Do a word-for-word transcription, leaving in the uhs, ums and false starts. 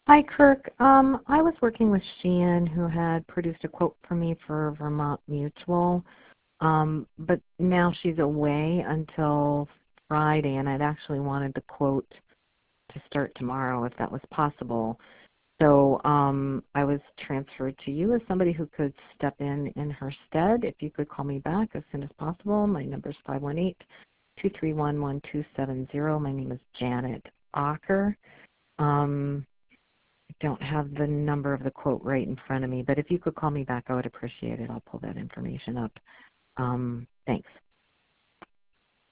Hi, Kirk. Um, I was working with Sheehan, who had produced a quote for me for Vermont Mutual, um, but now she's away until Friday, and I'd actually wanted the quote to start tomorrow if that was possible. So um, I was transferred to you as somebody who could step in in her stead. If you could call me back as soon as possible. My number is five one eight, two three one, one two seven zero. My name is Janet Ocker. Um, I don't have the number of the quote right in front of me, but if you could call me back, I would appreciate it. I'll pull that information up. Um, thanks.